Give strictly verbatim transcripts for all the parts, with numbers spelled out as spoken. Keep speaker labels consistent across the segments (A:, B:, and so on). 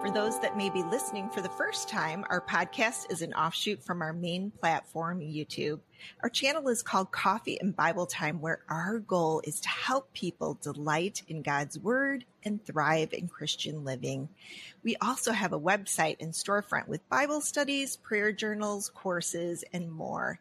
A: For those that may be listening for the first time, our podcast is an offshoot from our main platform, YouTube. Our channel is called Coffee and Bible Time, where our goal is to help people delight in God's Word and thrive in Christian living. We also have a website and storefront with Bible studies, prayer journals, courses, and more.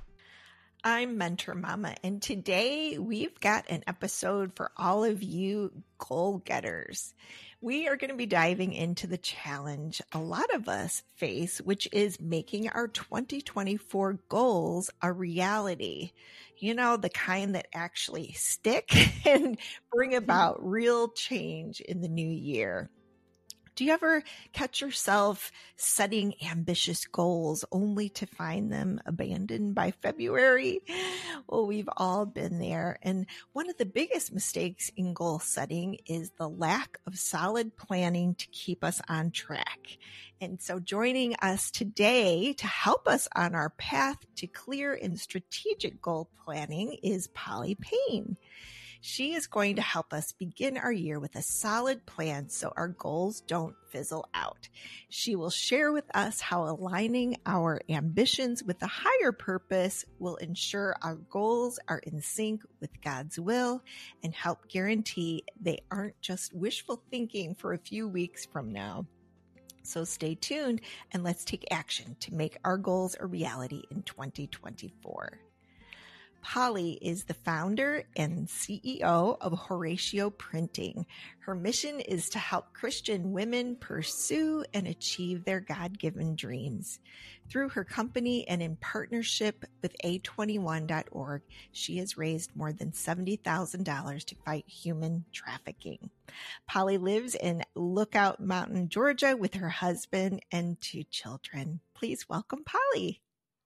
A: I'm Mentor Mama, and today we've got an episode for all of you goal getters. We are going to be diving into the challenge a lot of us face, which is making our twenty twenty-four goals a reality. You know, the kind that actually stick and bring about real change in the new year. Do you ever catch yourself setting ambitious goals only to find them abandoned by February? Well, we've all been there. And one of the biggest mistakes in goal setting is the lack of solid planning to keep us on track. And so joining us today to help us on our path to clear and strategic goal planning is Polly Payne. She is going to help us begin our year with a solid plan so our goals don't fizzle out. She will share with us how aligning our ambitions with a higher purpose will ensure our goals are in sync with God's will and help guarantee they aren't just wishful thinking for a few weeks from now. So stay tuned and let's take action to make our goals a reality in twenty twenty-four. Polly is the founder and C E O of Horatio Printing. Her mission is to help Christian women pursue and achieve their God-given dreams. Through her company and in partnership with A twenty-one dot org, she has raised more than seventy thousand dollars to fight human trafficking. Polly lives in Lookout Mountain, Georgia with her husband and two children. Please welcome Polly.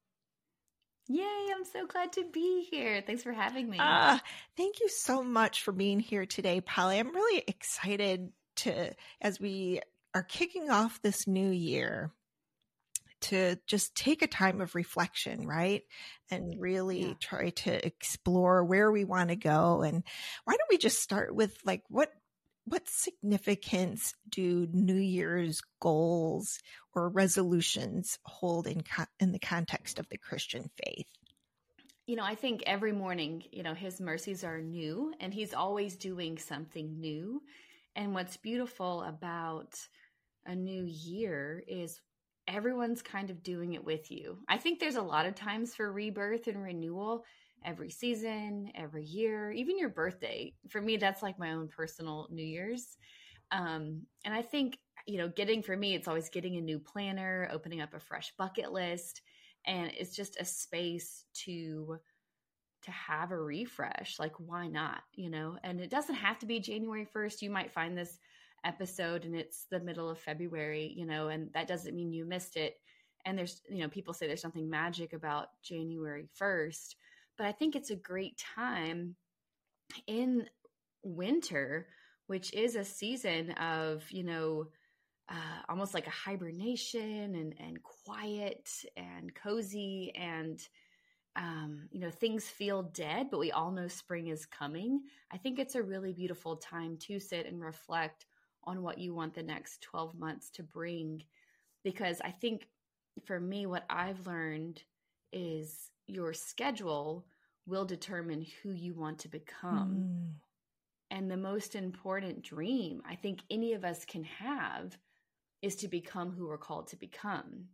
B: Yay, I'm so glad to be here. Thanks for having me.
A: Uh, thank you so much for being here today, Polly. I'm really excited to, as we are kicking off this new year, to just take a time of reflection, right? And really yeah. try to explore where we want to go. And why don't we just start with like, what What significance do New Year's goals or resolutions hold in co- in the context of the Christian faith?
B: You know, I think every morning, you know, his mercies are new and he's always doing something new. And what's beautiful about a new year is everyone's kind of doing it with you. I think there's a lot of times for rebirth and renewal. Every season, every year, even your birthday. For me, that's like my own personal New Year's. Um, and I think, you know, getting for me, it's always getting a new planner, opening up a fresh bucket list. And it's just a space to, to have a refresh. Like, why not? You know, and it doesn't have to be January first. You might find this episode and it's the middle of February, you know, and that doesn't mean you missed it. And there's, you know, people say there's something magic about January first. But I think it's a great time in winter, which is a season of, you know, uh, almost like a hibernation and, and quiet and cozy and, um, you know, things feel dead, but we all know spring is coming. I think it's a really beautiful time to sit and reflect on what you want the next twelve months to bring. Because I think for me, what I've learned is your schedule will determine who you want to become. Mm. And the most important dream I think any of us can have is to become who we're called to become.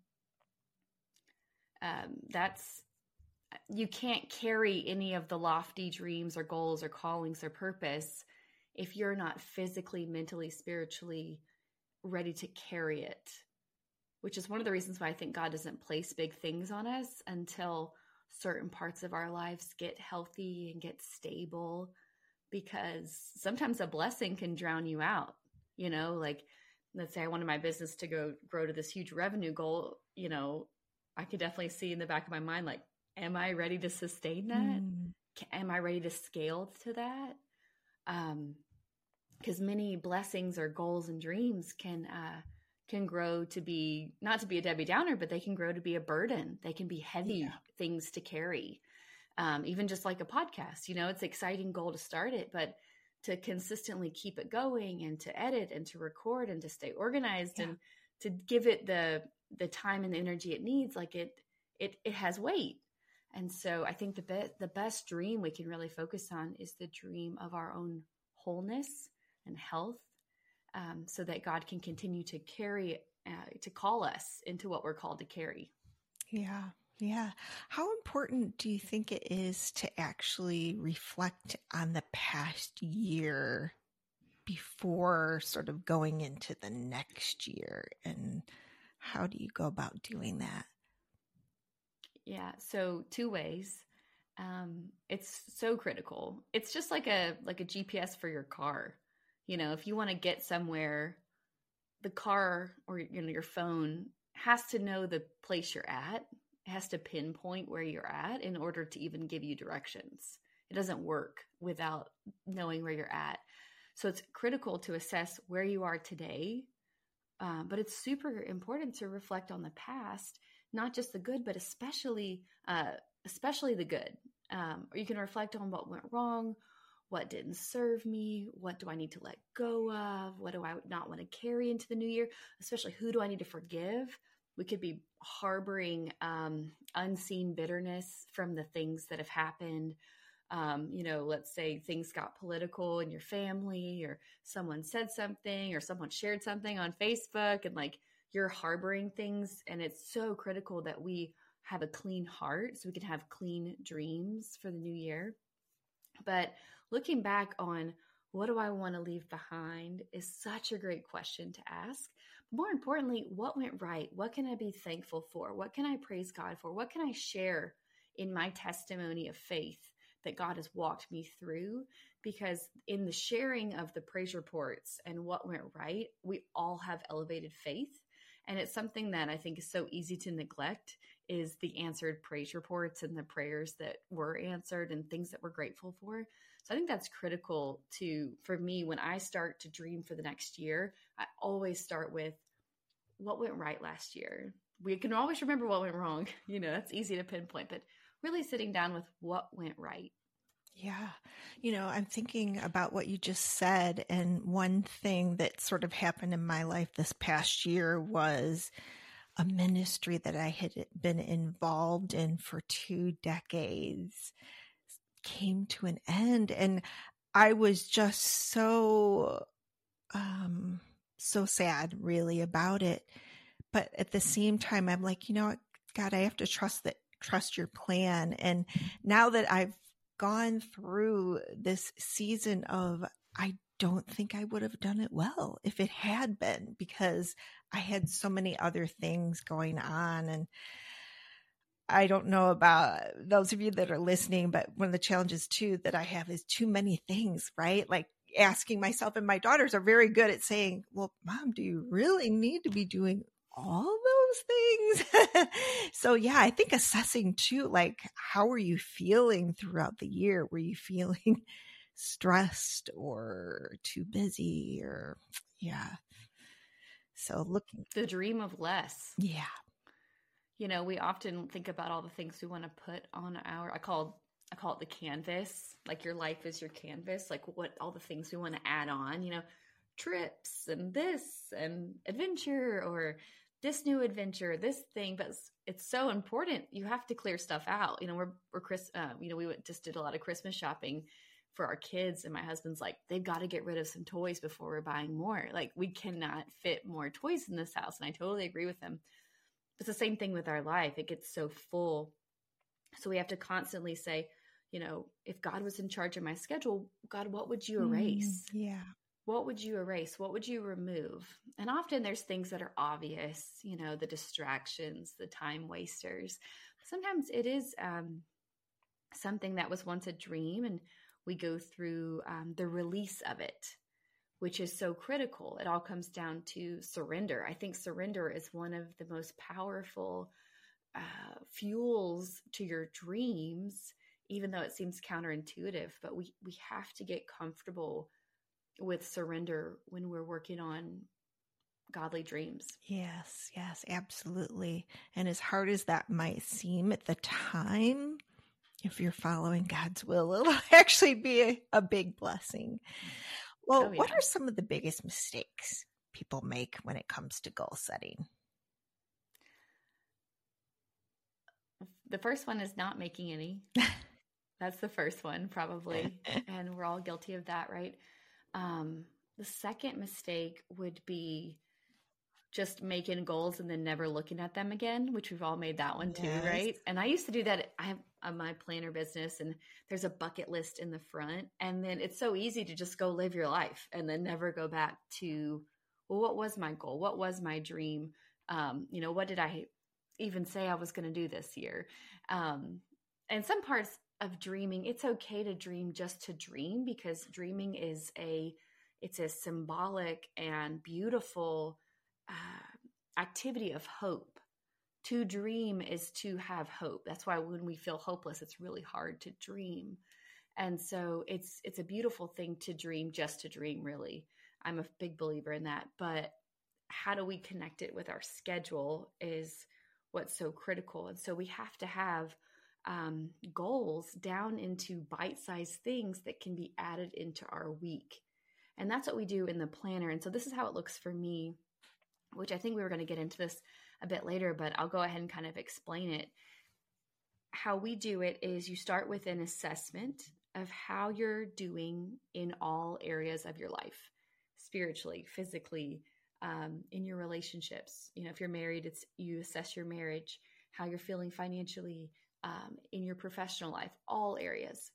B: Um, that's, you can't carry any of the lofty dreams or goals or callings or purpose if you're not physically, mentally, spiritually ready to carry it, which is one of the reasons why I think God doesn't place big things on us until certain parts of our lives get healthy and get stable, because sometimes a blessing can drown you out. You know, like let's say I wanted my business to go grow to this huge revenue goal, you know, I could definitely see in the back of my mind, like, am I ready to sustain that? Mm. Am I ready to scale to that? Um, because many blessings or goals and dreams can, uh, can grow to be, not to be a Debbie Downer, but they can grow to be a burden. They can be heavy yeah. things to carry. Um, even just like a podcast, you know, it's an exciting goal to start it, but to consistently keep it going and to edit and to record and to stay organized, yeah. and to give it the the time and the energy it needs, like it it it has weight. And so I think the be- the best dream we can really focus on is the dream of our own wholeness and health, um, so that God can continue to carry, uh, to call us into what we're called to carry.
A: Yeah. Yeah. How important do you think it is to actually reflect on the past year before sort of going into the next year? And how do you go about doing that?
B: Yeah. So two ways. Um, it's so critical. It's just like a, like a G P S for your car. You know, if you want to get somewhere, the car or, you know, your phone has to know the place you're at. It has to pinpoint where you're at in order to even give you directions. It doesn't work without knowing where you're at. So it's critical to assess where you are today. Um, but it's super important to reflect on the past, not just the good, but especially, uh, especially the good. Um, or you can reflect on what went wrong, what didn't serve me, what do I need to let go of, what do I not want to carry into the new year, especially who do I need to forgive. We could be harboring um, unseen bitterness from the things that have happened. Um, you know, let's say things got political in your family, or someone said something, or someone shared something on Facebook, and like you're harboring things. And it's so critical that we have a clean heart so we can have clean dreams for the new year. But looking back on what do I want to leave behind is such a great question to ask. More importantly, what went right? What can I be thankful for? What can I praise God for? What can I share in my testimony of faith that God has walked me through? Because in the sharing of the praise reports and what went right, we all have elevated faith. And it's something that I think is so easy to neglect, is the answered praise reports and the prayers that were answered and things that we're grateful for. So I think that's critical to, for me, when I start to dream for the next year, I always start with what went right last year. We can always remember what went wrong. You know, that's easy to pinpoint, but really sitting down with what went right.
A: Yeah. You know, I'm thinking about what you just said. And one thing that sort of happened in my life this past year was a ministry that I had been involved in for two decades came to an end. And I was just so, um, so sad really about it. But at the same time, I'm like, you know what, God, I have to trust that, trust your plan. And now that I've gone through this season of, I don't think I would have done it well if it had been, because I had so many other things going on. And I don't know about those of you that are listening, but one of the challenges too that I have is too many things, right? Like asking myself, and my daughters are very good at saying, well, Mom, do you really need to be doing all those things? So yeah, I think assessing too, like, how are you feeling throughout the year? Were you feeling stressed or too busy, or yeah. So looking,
B: the dream of less.
A: Yeah.
B: You know, we often think about all the things we want to put on our, I call, I call it the canvas. Like your life is your canvas, like what, all the things we want to add on, you know, trips and this and adventure, or this new adventure, this thing. But it's, it's so important. You have to clear stuff out. You know, we're, we're Chris, uh, you know, we went, just did a lot of Christmas shopping for our kids. And my husband's like, they've got to get rid of some toys before we're buying more. Like we cannot fit more toys in this house. And I totally agree with him. It's the same thing with our life. It gets so full. So we have to constantly say, you know, if God was in charge of my schedule, God, what would you erase?
A: Mm, yeah.
B: What would you erase? What would you remove? And often there's things that are obvious, you know, the distractions, the time wasters. Sometimes it is um, something that was once a dream, and we go through um, the release of it, which is so critical. It all comes down to surrender. I think surrender is one of the most powerful uh, fuels to your dreams, even though it seems counterintuitive. But we, we have to get comfortable with surrender when we're working on godly dreams.
A: Yes, yes, absolutely. And as hard as that might seem at the time, If you're following God's will, it'll actually be a, a big blessing. Well,
B: Oh,
A: what
B: yeah.
A: are some of the biggest mistakes people make when it comes to goal setting?
B: The first one is not making any. That's the first one, probably. And we're all guilty of that, right? Um, the second mistake would be just making goals and then never looking at them again, which we've all made that one too,
A: Yes.
B: right? And I used to do that. I have uh, my planner business, and there's a bucket list in the front. And then it's so easy to just go live your life and then never go back to, well, what was my goal? What was my dream? Um, you know, what did I even say I was going to do this year? Um, and some parts of dreaming, it's okay to dream just to dream, because dreaming is a, it's a symbolic and beautiful uh, activity of hope. To dream is to have hope. That's why when we feel hopeless, it's really hard to dream. And so it's it's a beautiful thing to dream just to dream, really. I'm a big believer in that. But how do we connect it with our schedule is what's so critical. And so we have to have um, goals down into bite-sized things that can be added into our week. And that's what we do in the planner. And so this is how it looks for me, which I think we were going to get into this a bit later, but I'll go ahead and kind of explain it. How we do it is you start with an assessment of how you're doing in all areas of your life, spiritually, physically, um, in your relationships. You know, if you're married, it's you assess your marriage, how you're feeling financially, um, in your professional life, all areas.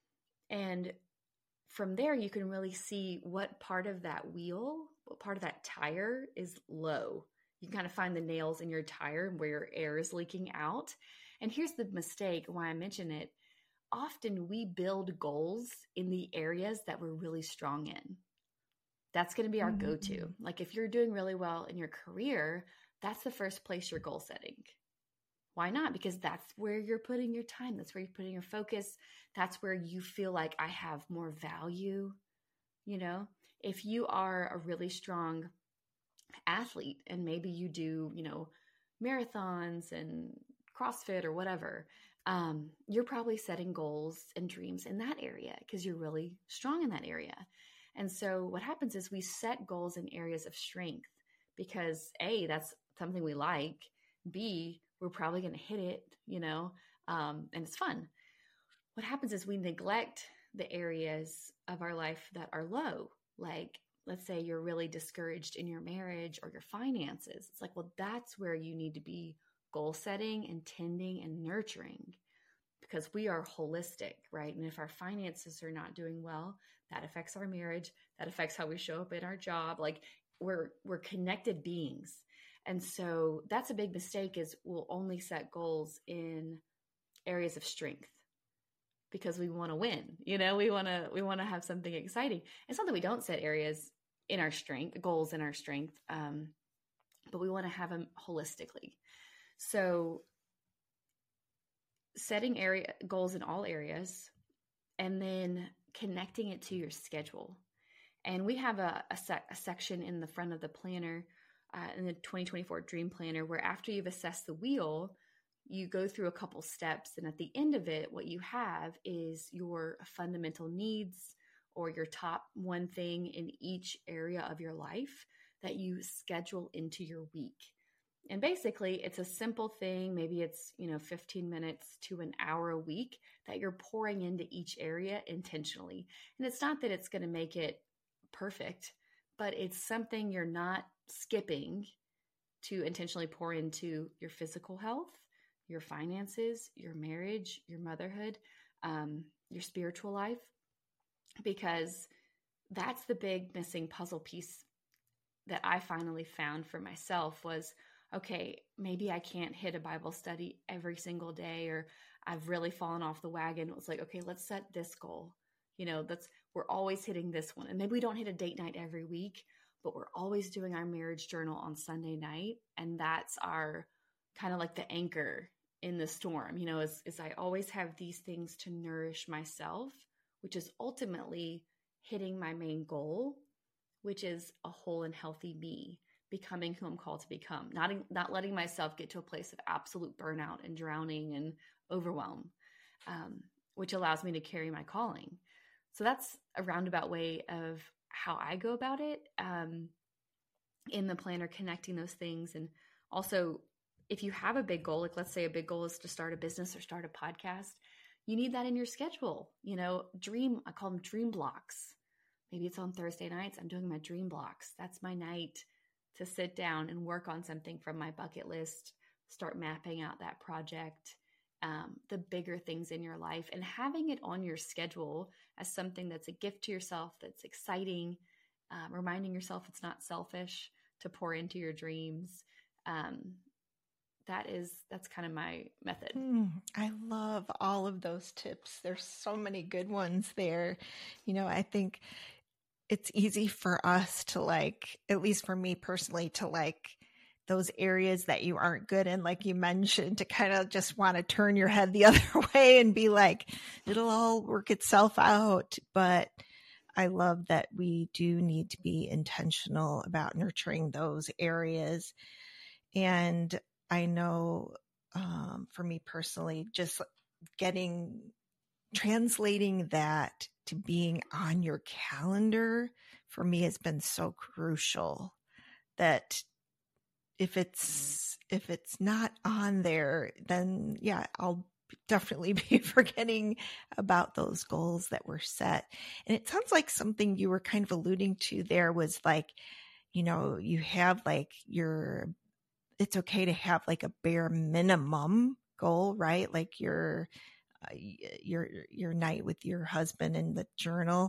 B: And from there, you can really see what part of that wheel, what part of that tire is low. You can kind of find the nails in your tire where your air is leaking out. And here's the mistake, why I mention it. Often we build goals in the areas that we're really strong in. That's going to be our mm-hmm. go-to. Like if you're doing really well in your career, that's the first place you're goal setting. Why not? Because that's where you're putting your time. That's where you're putting your focus. That's where you feel like I have more value. You know, if you are a really strong athlete and maybe you do, you know, marathons and CrossFit or whatever, um, you're probably setting goals and dreams in that area because you're really strong in that area. And so what happens is we set goals in areas of strength because A, that's something we like. B, we're probably going to hit it, you know, um, and it's fun. What happens is we neglect the areas of our life that are low. Like, let's say you're really discouraged in your marriage or your finances. It's like, well, that's where you need to be goal setting and tending and nurturing because we are holistic, right? And if our finances are not doing well, that affects our marriage. That affects how we show up in our job. Like we're, we're connected beings. And so that's a big mistake is we'll only set goals in areas of strength because we want to win, you know, we want to, we want to have something exciting. It's not that we don't set areas in our strength, goals in our strength, um, but we want to have them holistically. So setting area goals in all areas and then connecting it to your schedule. And we have a, a, sec- a section in the front of the planner Uh, in the twenty twenty-four Dream Planner, where after you've assessed the wheel, you go through a couple steps. And at the end of it, what you have is your fundamental needs or your top one thing in each area of your life that you schedule into your week. And basically, it's a simple thing. Maybe it's, you know, fifteen minutes to an hour a week that you're pouring into each area intentionally. And it's not that it's going to make it perfect, but it's something you're not skipping to intentionally pour into your physical health, your finances, your marriage, your motherhood, um, your spiritual life, because that's the big missing puzzle piece that I finally found for myself was, okay, maybe I can't hit a Bible study every single day, or I've really fallen off the wagon. It was like, okay, let's set this goal. You know, that's, we're always hitting this one. And maybe we don't hit a date night every week, but we're always doing our marriage journal on Sunday night. And that's our kind of like the anchor in the storm, you know, is, is I always have these things to nourish myself, which is ultimately hitting my main goal, which is a whole and healthy me, becoming who I'm called to become, not, not letting myself get to a place of absolute burnout and drowning and overwhelm. um, which allows me to carry my calling. So that's a roundabout way of how I go about it um, in the planner, connecting those things. And also, if you have a big goal, like let's say a big goal is to start a business or start a podcast, you need that in your schedule. You know, dream, I call them dream blocks. Maybe it's on Thursday nights. I'm doing my dream blocks. That's my night to sit down and work on something from my bucket list, start mapping out that project, um, the bigger things in your life, and having it on your schedule as something that's a gift to yourself, that's exciting, um, reminding yourself it's not selfish to pour into your dreams. Um, that is, that's kind of my method.
A: Mm, I love all of those tips. There's so many good ones there. You know, I think it's easy for us to like, at least for me personally, to like those areas that you aren't good in, like you mentioned, to kind of just want to turn your head the other way and be like, it'll all work itself out. But I love that we do need to be intentional about nurturing those areas. And I know um, for me personally, just getting, translating that to being on your calendar for me has been so crucial, that if it's, if it's not on there, then yeah, I'll definitely be forgetting about those goals that were set. And it sounds like something you were kind of alluding to there was like, you know, you have like your, it's okay to have like a bare minimum goal, right? Like your, uh, your, your night with your husband in the journal.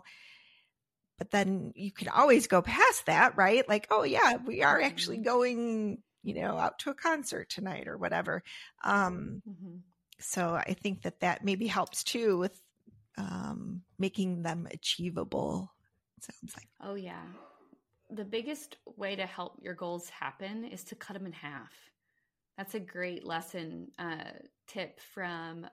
A: But then you can always go past that, right? Like, oh yeah, we are actually going, you know, out to a concert tonight or whatever. Um, mm-hmm. So I think that that maybe helps too with um, making them achievable. It sounds like.
B: Oh yeah. The biggest way to help your goals happen is to cut them in half. That's a great lesson uh, tip from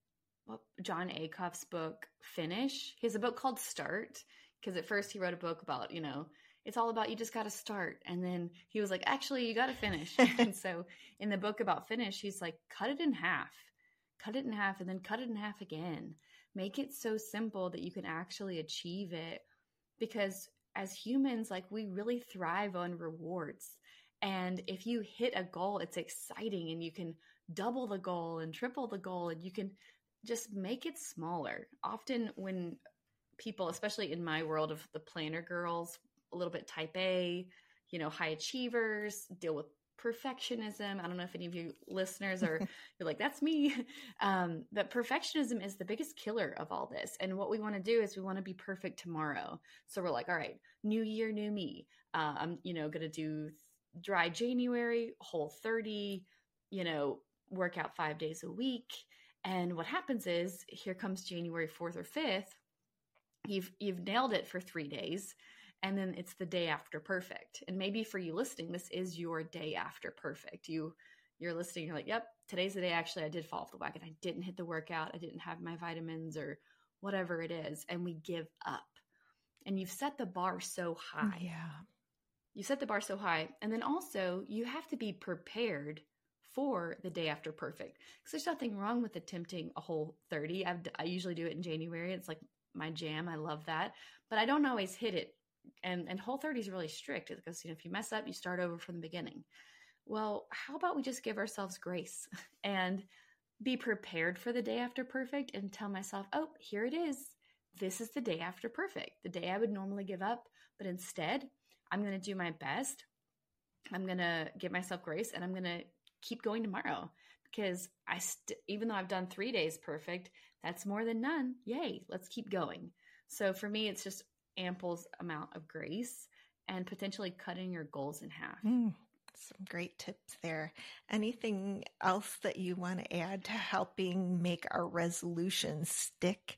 B: John Acuff's book, Finish. He has a book called Start, because at first he wrote a book about, you know, it's all about you just got to start. And then he was like, actually, you got to finish. And so in the book about Finish, he's like, cut it in half, cut it in half, and then cut it in half again. Make it so simple that you can actually achieve it. Because as humans, like we really thrive on rewards. And if you hit a goal, it's exciting and you can double the goal and triple the goal, and you can just make it smaller. Often when people, especially in my world of the planner girls, a little bit type A, you know, high achievers, deal with perfectionism. I don't know if any of you listeners are, you're like, that's me. Um, but perfectionism is the biggest killer of all this. And what we want to do is we want to be perfect tomorrow. So we're like, all right, new year, new me. Uh, I'm, you know, going to do dry January, whole thirty, you know, work out five days a week. And what happens is here comes January fourth or fifth. You've, you've nailed it for three days. And then it's the day after perfect. And maybe for you listening, this is your day after perfect. You, you're listening, you're like, yep, today's the day actually I did fall off the wagon. I didn't hit the workout. I didn't have my vitamins or whatever it is. And we give up. And you've set the bar so high.
A: Yeah.
B: You set the bar so high. And then also you have to be prepared for the day after perfect. Because there's nothing wrong with attempting a whole thirty. I've, I usually do it in January. It's like my jam. I love that. But I don't always hit it. And and Whole thirty is really strict because, you know, if you mess up, you start over from the beginning. Well, how about we just give ourselves grace and be prepared for the day after perfect and tell myself, oh, here it is. This is the day after perfect, the day I would normally give up. But instead, I'm going to do my best. I'm going to give myself grace and I'm going to keep going tomorrow because I st- even though I've done three days perfect, that's more than none. Yay, let's keep going. So for me, it's just ample amount of grace and potentially cutting your goals in half.
A: Mm, some great tips there. Anything else that you want to add to helping make our resolutions stick?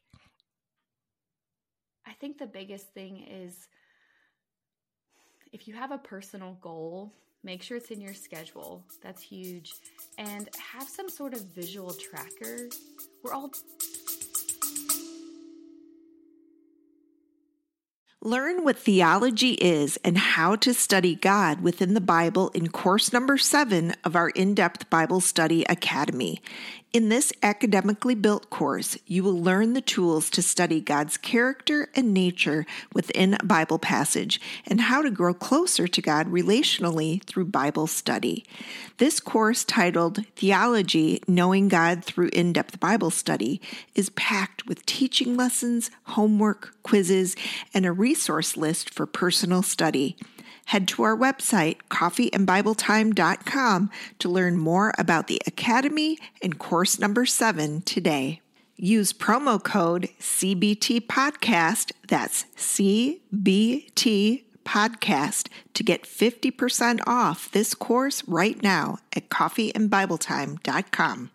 B: I think the biggest thing is if you have a personal goal, make sure it's in your schedule. That's huge. And have some sort of visual tracker. We're all
A: Learn what theology is and how to study God within the Bible in course number seven of our In-Depth Bible Study Academy. In this academically built course, you will learn the tools to study God's character and nature within a Bible passage and how to grow closer to God relationally through Bible study. This course, titled Theology, Knowing God Through In-Depth Bible Study, is packed with teaching lessons, homework, quizzes, and a resource list for personal study. Head to our website, coffee and bible time dot com, to learn more about the Academy and course number seven today. Use promo code C B T Podcast, that's C B T Podcast, to get fifty percent off this course right now at coffee and bible time dot com.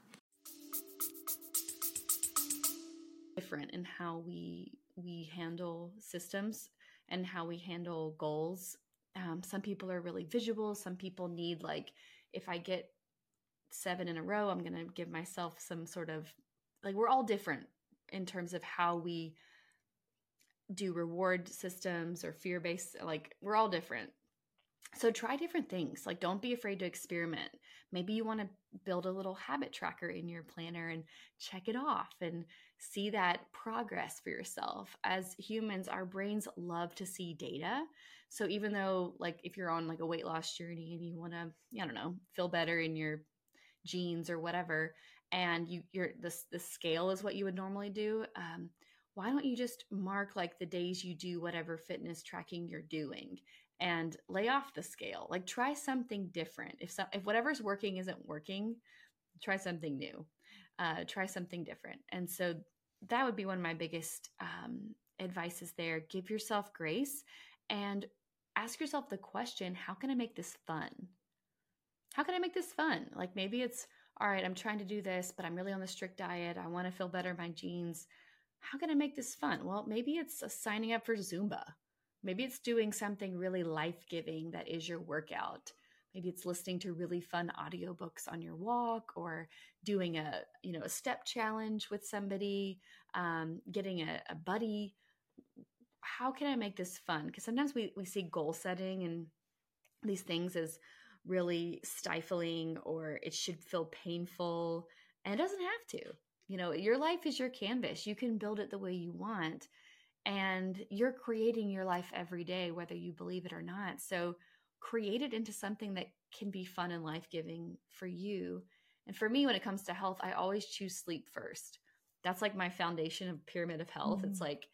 B: Different in how we we handle systems and how we handle goals. Um, some people are really visual. Some people need, like, if I get seven in a row, I'm going to give myself some sort of, like, we're all different in terms of how we do reward systems or fear-based, like, we're all different. So try different things. Like, don't be afraid to experiment. Maybe you want to build a little habit tracker in your planner and check it off and see that progress for yourself. As humans, our brains love to see data. So even though, like, if you're on like a weight loss journey and you want to, I don't know, feel better in your jeans or whatever, and you, you're the the scale is what you would normally do. Um, why don't you just mark like the days you do whatever fitness tracking you're doing and lay off the scale? Like, try something different. If so, if whatever's working isn't working, try something new. Uh, try something different. And so that would be one of my biggest um, advices there. Give yourself grace and ask yourself the question, how can I make this fun? How can I make this fun? Like, maybe it's, all right, I'm trying to do this, but I'm really on the strict diet. I want to feel better in my jeans. How can I make this fun? Well, maybe it's signing up for Zumba. Maybe it's doing something really life-giving that is your workout. Maybe it's listening to really fun audiobooks on your walk, or doing a, you know, a step challenge with somebody, um, getting a, a buddy. How can I make this fun? Because sometimes we, we see goal setting and these things as really stifling, or it should feel painful, and it doesn't have to. You know, your life is your canvas. You can build it the way you want, and you're creating your life every day, whether you believe it or not. So create it into something that can be fun and life-giving for you. And for me, when it comes to health, I always choose sleep first. That's like my foundation of pyramid of health. Mm-hmm. It's like,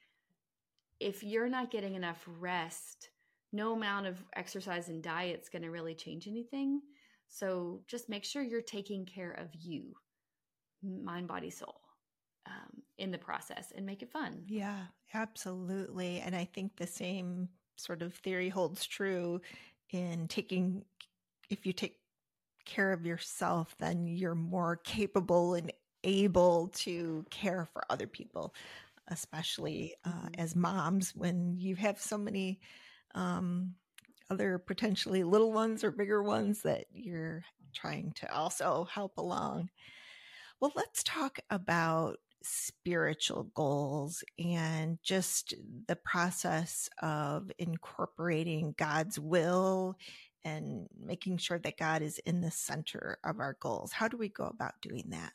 B: if you're not getting enough rest, no amount of exercise and diet is going to really change anything. So just make sure you're taking care of you, mind, body, soul, um, in the process, and make it fun.
A: Yeah, absolutely. And I think the same sort of theory holds true in taking, if you take care of yourself, then you're more capable and able to care for other people, especially uh, mm-hmm. as moms, when you have so many um, other potentially little ones or bigger ones that you're trying to also help along. Well, let's talk about spiritual goals and just the process of incorporating God's will and making sure that God is in the center of our goals. How do we go about doing that?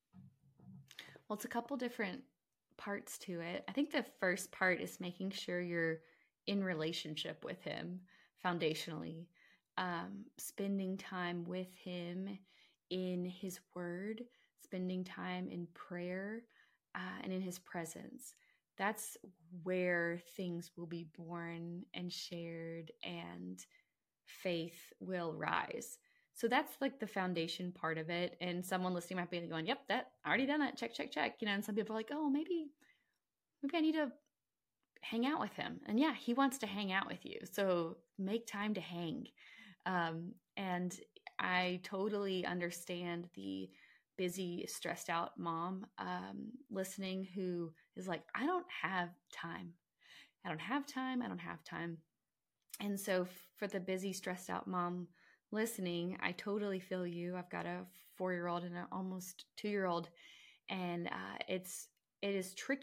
B: Well, it's a couple different parts to it. I think the first part is making sure you're in relationship with Him foundationally, um, spending time with Him in His Word, spending time in prayer, uh, and in His presence. That's where things will be born and shared, and faith will rise. So that's like the foundation part of it. And someone listening might be going, yep, that I already done that. Check, check, check. You know, and some people are like, oh, maybe, maybe I need to hang out with Him. And yeah, He wants to hang out with you. So make time to hang. Um, and I totally understand the busy, stressed out mom um, listening who is like, I don't have time. I don't have time. I don't have time. And so for the busy, stressed out mom listening, I totally feel you. I've got a four-year-old and an almost two-year-old, and uh, it's it is tricky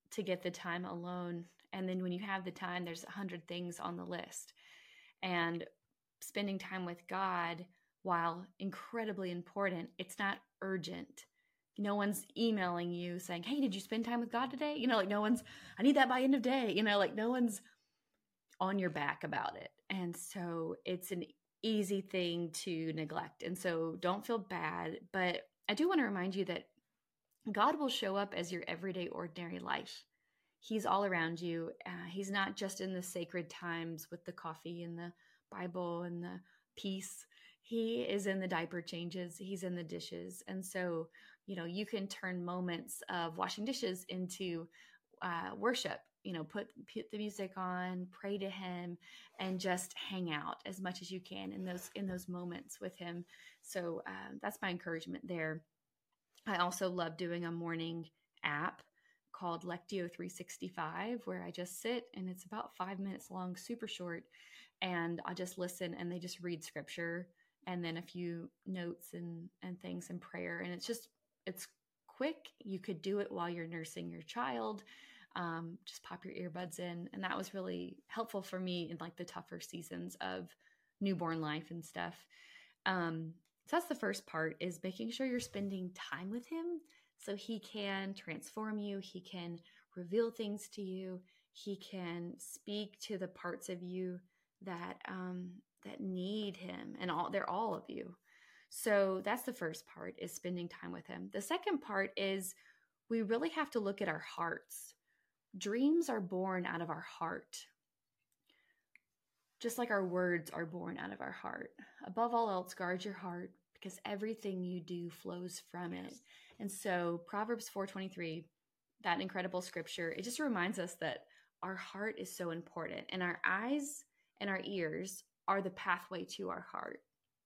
B: to get the time alone. And then when you have the time, there's a hundred things on the list. And spending time with God, while incredibly important, it's not urgent. No one's emailing you saying, hey, did you spend time with God today? You know, like no one's, I need that by end of day. You know, like no one's on your back about it. And so it's an easy thing to neglect. And so don't feel bad. But I do want to remind you that God will show up as your everyday, ordinary life. He's all around you. Uh, he's not just in the sacred times with the coffee and the Bible and the peace. He is in the diaper changes. He's in the dishes. And so, you know, you can turn moments of washing dishes into uh, worship, you know, put, put the music on, pray to him, and just hang out as much as you can in those, in those moments with him. So uh, that's my encouragement there. I also love doing a morning app called Lectio three sixty-five, where I just sit and it's about five minutes long, super short. And I just listen and they just read scripture and then a few notes and, and things and prayer. And it's just, it's quick. You could do it while you're nursing your child. Um, just pop your earbuds in. And that was really helpful for me in like the tougher seasons of newborn life and stuff. Um, so that's the first part, is making sure you're spending time with him so he can transform you. He can reveal things to you. He can speak to the parts of you that, um, that need him, and all, they're all of you. So that's the first part, is spending time with him. The second part is we really have to look at our hearts. Dreams are born out of our heart, just like our words are born out of our heart. Above all else, guard your heart, because everything you do flows from it. And so Proverbs four twenty-three, that incredible scripture, it just reminds us that our heart is so important, and our eyes and our ears are the pathway to our heart.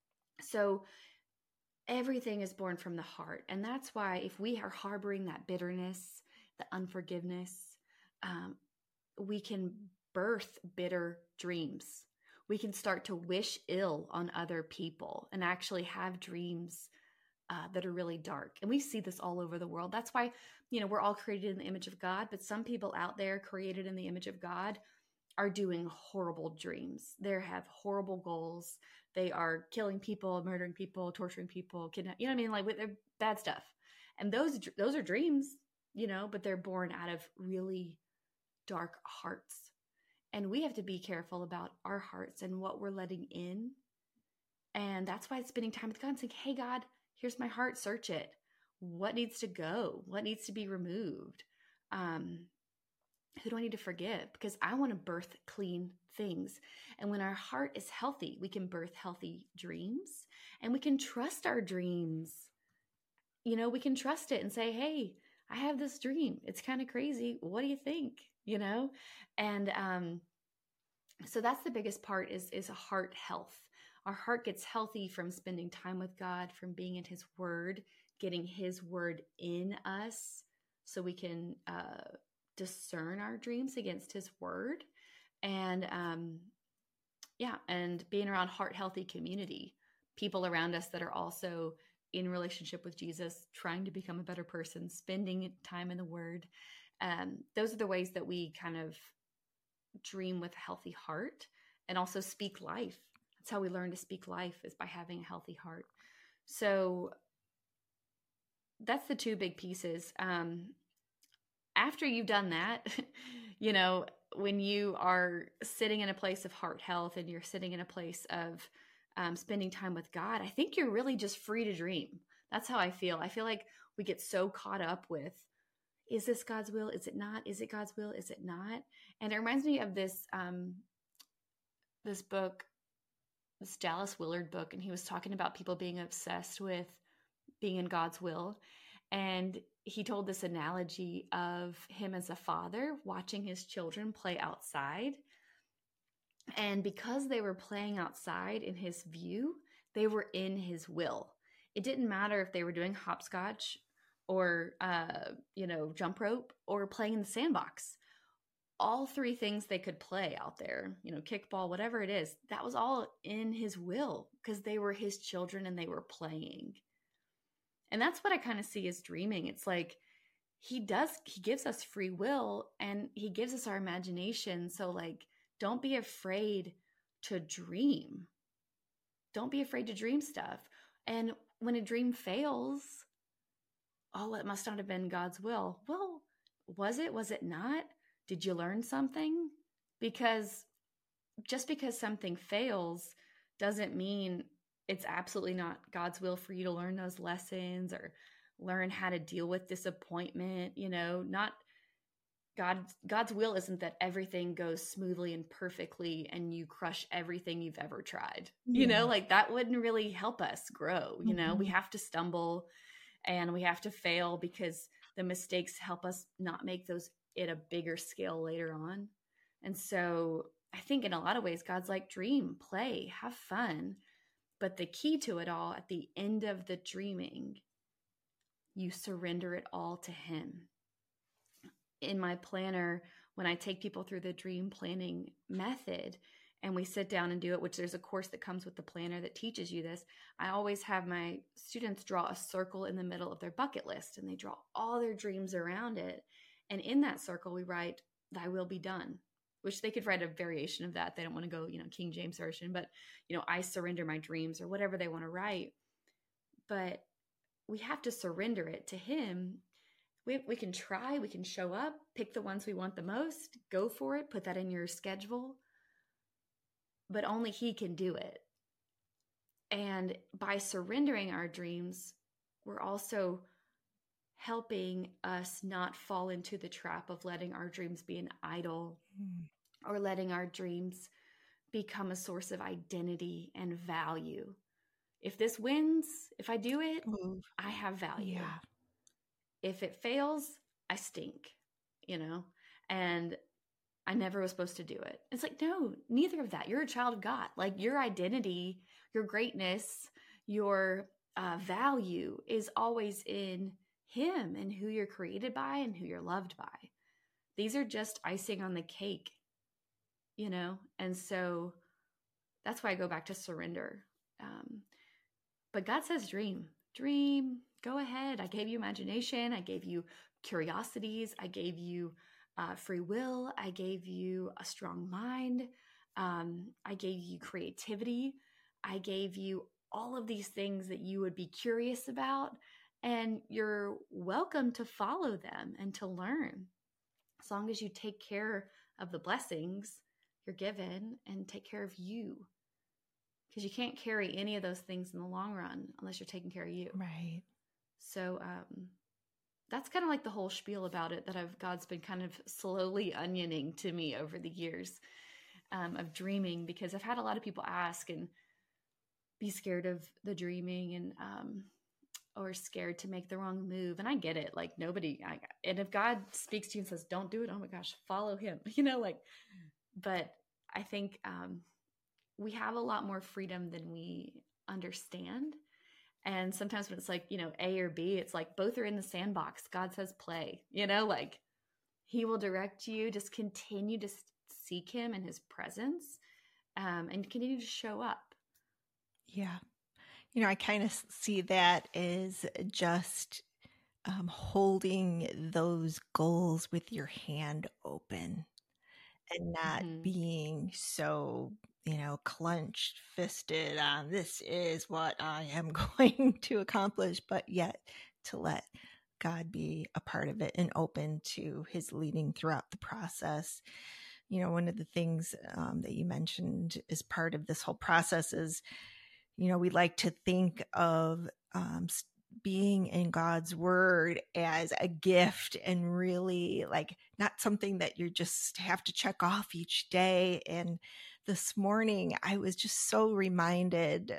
B: So everything is born from the heart. And that's why if we are harboring that bitterness, the unforgiveness, um, we can birth bitter dreams. We can start to wish ill on other people and actually have dreams uh, that are really dark. And we see this all over the world. That's why, you know, we're all created in the image of God, but some people out there created in the image of God are doing horrible dreams. They have horrible goals. They are killing people, murdering people, torturing people, kidnapping, you know what I mean? Like with their bad stuff. And those, those are dreams, you know, but they're born out of really dark hearts. And we have to be careful about our hearts and what we're letting in. And that's why it's spending time with God and saying, hey, God, here's my heart, search it. What needs to go? What needs to be removed? Um, who do I need to forgive? Because I want to birth clean things. And when our heart is healthy, we can birth healthy dreams, and we can trust our dreams. You know, we can trust it and say, hey, I have this dream. It's kind of crazy. What do you think? You know? And um, so that's the biggest part, is, is a heart health. Our heart gets healthy from spending time with God, from being in his word, getting his word in us so we can uh, discern our dreams against his word. And um, yeah, and being around heart healthy community, people around us that are also in relationship with Jesus, trying to become a better person, spending time in the word. Um, those are the ways that we kind of dream with a healthy heart, and also speak life. That's how we learn to speak life, is by having a healthy heart. So that's the two big pieces. Um, after you've done that, you know, when you are sitting in a place of heart health and you're sitting in a place of um, spending time with God, I think you're really just free to dream. That's how I feel. I feel like we get so caught up with, is this God's will? Is it not? Is it God's will? Is it not? And it reminds me of this, um, this book, this Dallas Willard book, and he was talking about people being obsessed with being in God's will. And he told this analogy of him as a father watching his children play outside. And because they were playing outside in his view, they were in his will. It didn't matter if they were doing hopscotch or, uh, you know, jump rope or playing in the sandbox. All three things they could play out there, you know, kickball, whatever it is, that was all in his will because they were his children and they were playing. And that's what I kind of see as dreaming. It's like he does, he gives us free will and he gives us our imagination. So like, don't be afraid to dream. Don't be afraid to dream stuff. And when a dream fails, oh, it must not have been God's will. Well, was it? Was it not? Did you learn something? Because just because something fails doesn't mean it's absolutely not God's will for you to learn those lessons or learn how to deal with disappointment. You know, not God, God's will isn't that everything goes smoothly and perfectly and you crush everything you've ever tried. Yeah. You know, like that wouldn't really help us grow. You know, mm-hmm. we have to stumble and we have to fail because the mistakes help us not make those at a bigger scale later on. And so I think in a lot of ways, God's like, dream, play, have fun. But the key to it all, at the end of the dreaming, you surrender it all to him. In my planner, when I take people through the dream planning method and we sit down and do it, which there's a course that comes with the planner that teaches you this, I always have my students draw a circle in the middle of their bucket list and they draw all their dreams around it. And in that circle, we write, thy will be done, which they could write a variation of that. They don't want to go, you know, King James Version, but, you know, I surrender my dreams or whatever they want to write. But we have to surrender it to him. We, we can try, we can show up, pick the ones we want the most, go for it, put that in your schedule, but only he can do it. And by surrendering our dreams, we're also helping us not fall into the trap of letting our dreams be an idol mm. or letting our dreams become a source of identity and value. If this wins, if I do it, Ooh. I have value. Yeah. If it fails, I stink, you know, and I never was supposed to do it. It's like, no, neither of that. You're a child of God. Like your identity, your greatness, your uh, value is always in him and who you're created by and who you're loved by. These are just icing on the cake, you know? And so that's why I go back to surrender. Um, but God says, dream, dream, go ahead. I gave you imagination. I gave you curiosities. I gave you uh, free will. I gave you a strong mind. Um, I gave you creativity. I gave you all of these things that you would be curious about. And you're welcome to follow them and to learn as long as you take care of the blessings you're given and take care of you. Because you can't carry any of those things in the long run unless you're taking care of you.
A: Right.
B: So um, that's kind of like the whole spiel about it that I've God's been kind of slowly onioning to me over the years um, of dreaming, because I've had a lot of people ask and be scared of the dreaming and um, or scared to make the wrong move. And I get it. Like nobody, I, and if God speaks to you and says, don't do it, oh my gosh, follow him, you know, like, but I think um, we have a lot more freedom than we understand. And sometimes when it's like, you know, A or B, it's like both are in the sandbox. God says play, you know, like he will direct you. Just continue to seek him and his presence um, and continue to show up.
A: Yeah. You know, I kind of see that as just um, holding those goals with your hand open and not mm-hmm. being so, you know, clenched fisted on this is what I am going to accomplish, but yet to let God be a part of it and open to his leading throughout the process. You know, one of the things um, that you mentioned as part of this whole process is, you know, we like to think of um, being in God's word as a gift and really like not something that you just have to check off each day. And this morning, I was just so reminded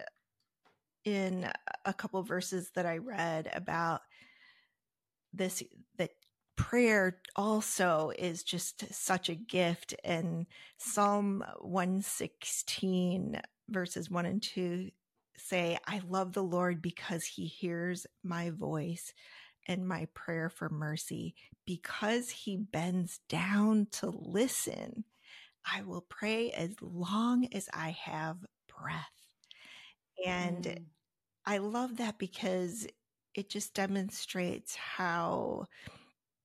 A: in a couple of verses that I read about this, that prayer also is just such a gift. And Psalm one sixteen verses one and two say, I love the Lord because he hears my voice and my prayer for mercy. Because he bends down to listen, I will pray as long as I have breath. And mm. I love that because it just demonstrates how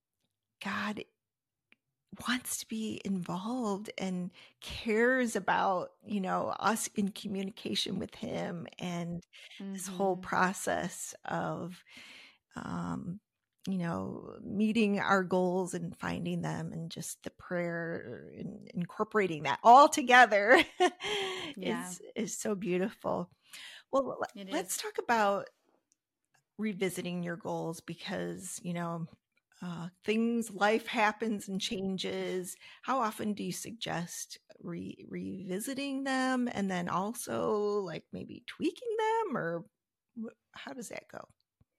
A: God wants to be involved and cares about, you know, us in communication with him, and this whole
B: Mm-hmm.
A: process of, um, you know, meeting our goals and finding them, and just the prayer and incorporating that all together
B: Yeah,
A: is is so beautiful. Well, le-
B: it
A: let's
B: is.
A: talk about revisiting your goals, because, you know, uh, things, life happens and changes. How often do you suggest re- revisiting them, and then also like maybe tweaking them, or wh- how does that go?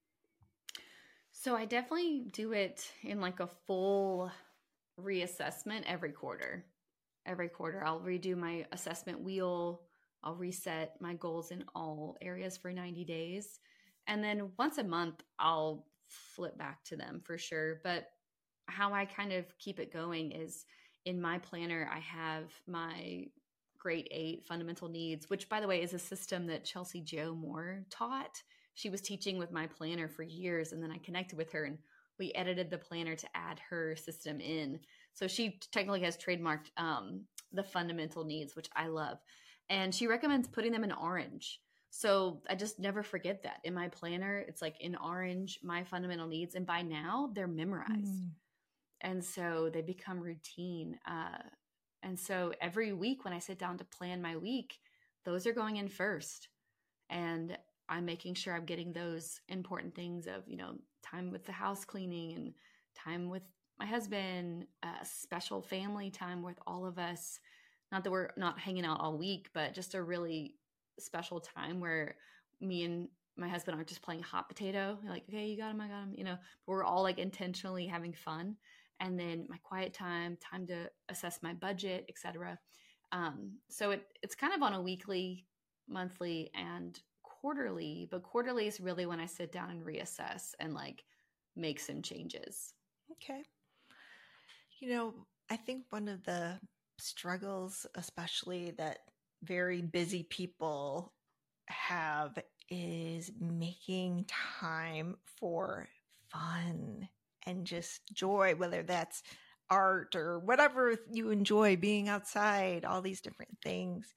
B: So I definitely do it in like a full reassessment every quarter. Every quarter, I'll redo my assessment wheel. I'll reset my goals in all areas for ninety days. And then once a month, I'll flip back to them for sure. But how I kind of keep it going is in my planner, I have my grade eight fundamental needs, which, by the way, is a system that Chelsea Jo Moore taught. She was teaching with my planner for years, and then I connected with her and we edited the planner to add her system in. So she technically has trademarked um, the fundamental needs, which I love. And she recommends putting them in orange. So I just never forget that. In my planner, it's like in orange, my fundamental needs. And by now, they're memorized.
A: Mm.
B: And so they become routine. Uh, and so every week when I sit down to plan my week, those are going in first. And I'm making sure I'm getting those important things of, you know, time with the house cleaning and time with my husband, uh, special family time with all of us. Not that we're not hanging out all week, but just a really special time where me and my husband aren't just playing hot potato. You're like, okay, you got him, I got him, you know, but we're all like intentionally having fun. And then my quiet time, time to assess my budget, et cetera. Um, so it, it's kind of on a weekly, monthly, and quarterly, but quarterly is really when I sit down and reassess and like make some changes.
A: Okay. You know, I think one of the struggles, especially that very busy people have, is making time for fun and just joy, whether that's art or whatever you enjoy, being outside, all these different things.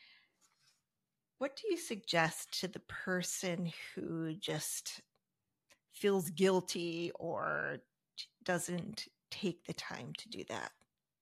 A: What do you suggest to the person who just feels guilty or doesn't take the time to do that?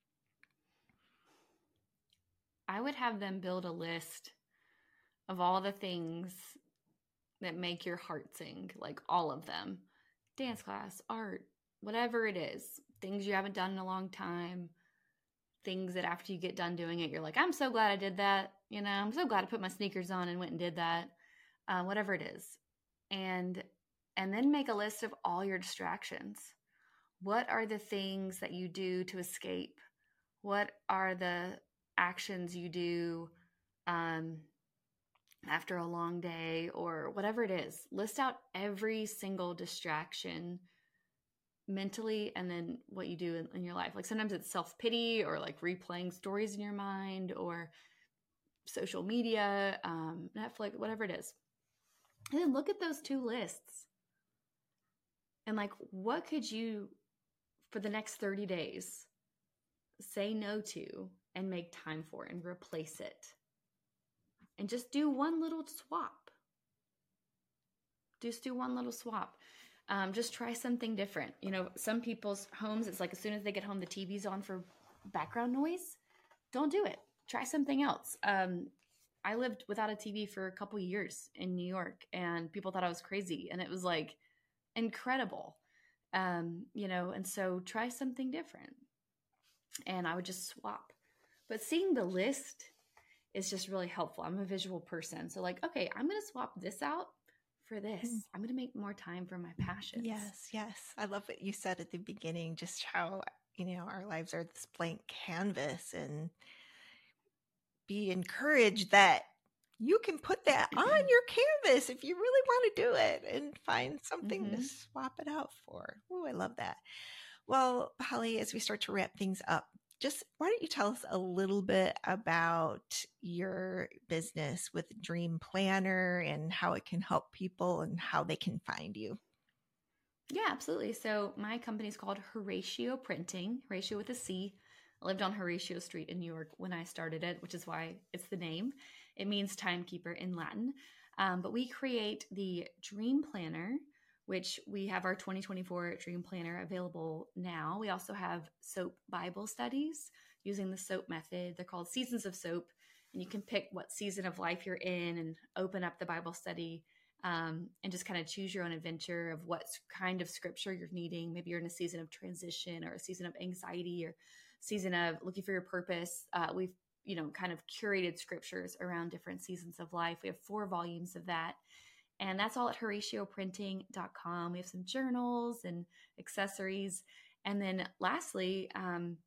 B: I would have them build a list of all the things that make your heart sing, like all of them: dance class, art, whatever it is, things you haven't done in a long time, things that after you get done doing it, you're like, I'm so glad I did that. You know, I'm so glad I put my sneakers on and went and did that. Uh, whatever it is. And and then make a list of all your distractions. What are the things that you do to escape? What are the actions you do um, after a long day or whatever it is? List out every single distraction mentally, and then what you do in, in your life. Like sometimes it's self-pity or like replaying stories in your mind or social media, um, Netflix, whatever it is. And then look at those two lists and like, what could you, for the next thirty days, say no to and make time for and replace it? And just do one little swap. Just do one little swap. Um, just try something different. You know, some people's homes, it's like as soon as they get home, the T V's on for background noise. Don't do it. Try something else. Um, I lived without a T V for a couple years in New York, and people thought I was crazy. And it was like incredible. Um, you know, and so try something different. And I would just swap. But seeing the list is just really helpful. I'm a visual person. So like, okay, I'm going to swap this out for this.
A: Mm.
B: I'm going to make more time for my passions.
A: Yes, yes. I love what you said at the beginning, just how, you know, our lives are this blank canvas, and be encouraged that you can put that on your canvas if you really want to do it and find something
B: Mm-hmm.
A: to swap it out for. Oh, I love that. Well, Holly, as we start to wrap things up, just why don't you tell us a little bit about your business with Dream Planner and how it can help people and how they can find you?
B: Yeah, absolutely. So my company is called Horatio Printing, Horatio with a C. I lived on Horatio Street in New York when I started it, which is why it's the name. It means timekeeper in Latin. Um, but we create the Dream Planner, which we have our twenty twenty-four Dream Planner available now. We also have SOAP Bible studies using the SOAP method. They're called Seasons of SOAP, and you can pick what season of life you're in and open up the Bible study um, and just kind of choose your own adventure of what kind of scripture you're needing. Maybe you're in a season of transition or a season of anxiety or season of looking for your purpose. Uh, we've, you know, kind of curated scriptures around different seasons of life. We have four volumes of that. And that's all at horatio printing dot com. We have some journals and accessories. And then lastly, um,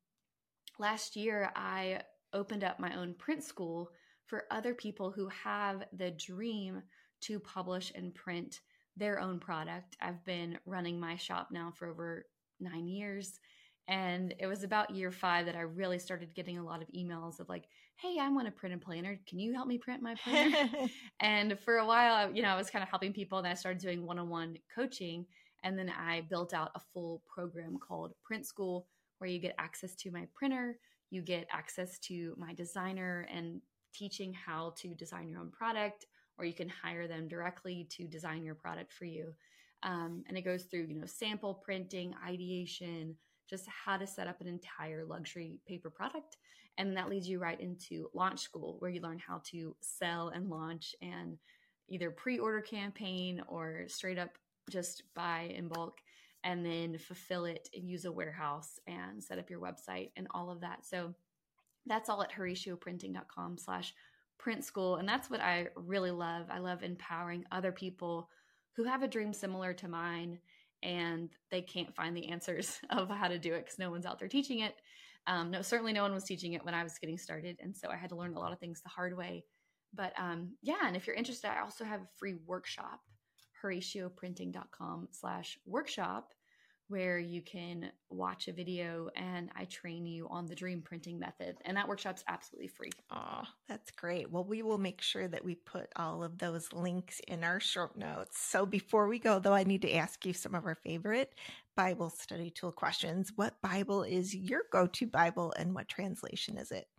B: last year, I opened up my own print school for other people who have the dream to publish and print their own product. I've been running my shop now for over nine years. And it was about year five that I really started getting a lot of emails of like, hey, I want to print a planner. Can you help me print my planner? And for a while, you know, I was kind of helping people, and I started doing one-on-one coaching. And then I built out a full program called Print School, where you get access to my printer, you get access to my designer and teaching how to design your own product, or you can hire them directly to design your product for you. Um, and it goes through, you know, sample printing, ideation, just how to set up an entire luxury paper product. And that leads you right into Launch School, where you learn how to sell and launch and either pre-order campaign or straight up just buy in bulk and then fulfill it and use a warehouse and set up your website and all of that. So that's all at horatio printing dot com slash print school. And that's what I really love. I love empowering other people who have a dream similar to mine and they can't find the answers of how to do it because no one's out there teaching it. Um, no, certainly no one was teaching it when I was getting started. And so I had to learn a lot of things the hard way. But um, yeah, and if you're interested, I also have a free workshop, horatio printing dot com slash workshop, where you can watch a video and I train you on the dream printing method. And that workshop's absolutely free.
A: Oh, that's great. Well, we will make sure that we put all of those links in our show notes. So before we go, though, I need to ask you some of our favorite Bible study tool questions. What Bible is your go-to Bible and what translation is it?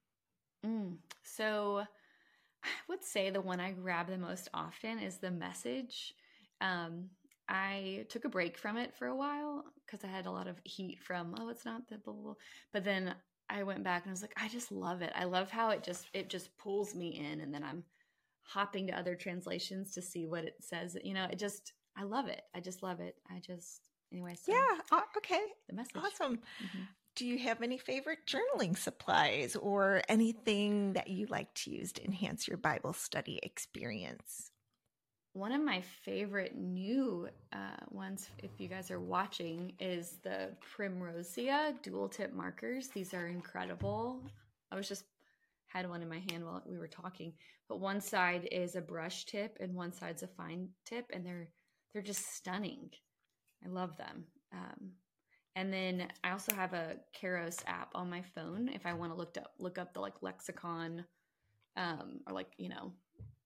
B: Mm, so I would say the one I grab the most often is the Message. Um, I took a break from it for a while because I had a lot of heat from, oh, it's not the blah, blah, blah. But then I went back and I was like, I just love it. I love how it just, it just pulls me in. And then I'm hopping to other translations to see what it says. You know, it just, I love it. I just love it. I just, anyway. So
A: yeah. Uh, okay.
B: The Message.
A: Awesome.
B: Mm-hmm.
A: Do you have any favorite journaling supplies or anything that you like to use to enhance your Bible study experience?
B: One of my favorite new uh, ones, if you guys are watching, is the Primrosia dual tip markers. These are incredible. I was just had one in my hand while we were talking, but one side is a brush tip and one side's a fine tip, and they're they're just stunning. I love them. Um, and then I also have a Kairos app on my phone if I want to look up look up the like lexicon, um, or like you know.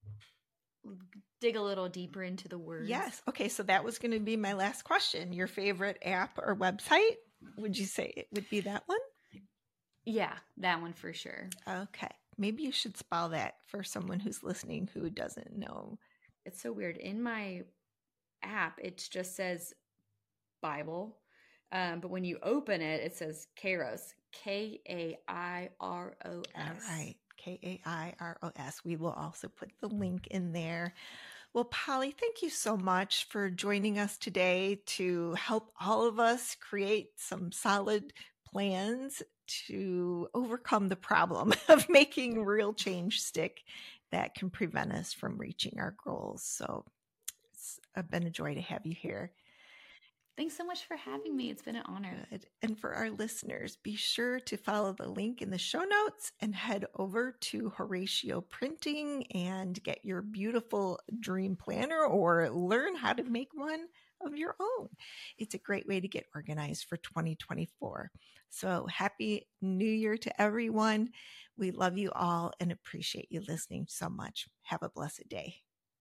B: dig a little deeper into the words.
A: Yes. Okay. So that was going to be my last question. Your favorite app or website? Would you say it would be that one?
B: Yeah, that one for sure.
A: Okay. Maybe you should spell that for someone who's listening who doesn't know.
B: It's so weird. In my app, it just says Bible. Um, but when you open it, it says Kairos, K A I R O S.
A: All right. K A I R O S. We will also put the link in there. Well, Polly, thank you so much for joining us today to help all of us create some solid plans to overcome the problem of making real change stick that can prevent us from reaching our goals. So it's been a joy to have you here.
B: Thanks so much for having me. It's been an honor.
A: Good. And for our listeners, be sure to follow the link in the show notes and head over to Horatio Printing and get your beautiful dream planner or learn how to make one of your own. It's a great way to get organized for twenty twenty-four. So happy New Year to everyone. We love you all and appreciate you listening so much. Have a blessed day.